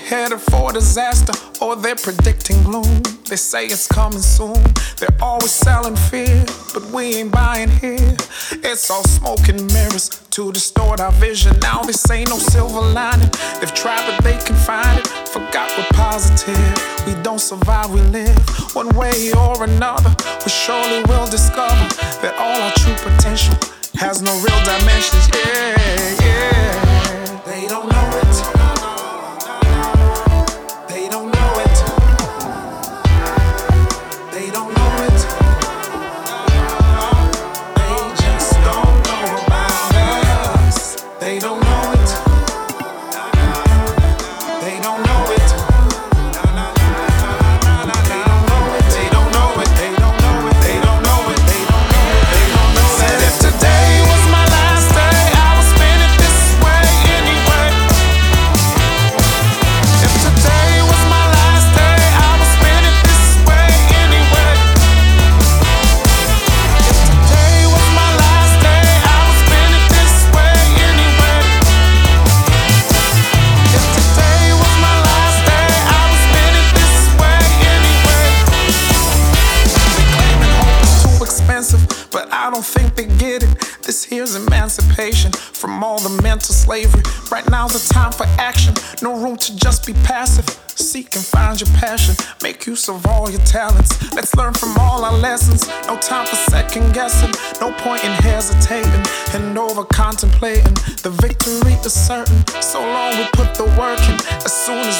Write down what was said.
headed for disaster, or they're predicting gloom. They say it's coming soon. They're always selling fear, but we ain't buying here. It's all smoke and mirrors to distort our vision. Now this ain't no silver lining. They've tried, but they can find it. Forgot we're positive. We don't survive, we live. One way or another, we surely will discover that all our true potential has no real dimensions. Yeah, yeah. They don't know it. They don't know it. They don't know it. They just don't know about us. They don't know it. They don't know it. They don't know it. They don't know it. They don't know it. They don't know it. They don't know it. They don't know it. Said if today was my last day, I would spend it this way anyway. If today was my last day, I would spend it this way anyway. If today was my last day, I would spend it this way anyway. If today was my last day, I would spend it this way anyway. They claiming hope is too expensive, but I don't think they get it. This here's emancipation from all the mental slavery. Right now's the time for action. No room to just be passive. Seek and find your passion. Make use of all your talents. Let's learn from all our lessons. No time for second guessing. No point in hesitating and over contemplating. The victory is certain. So long we put the work in. As soon as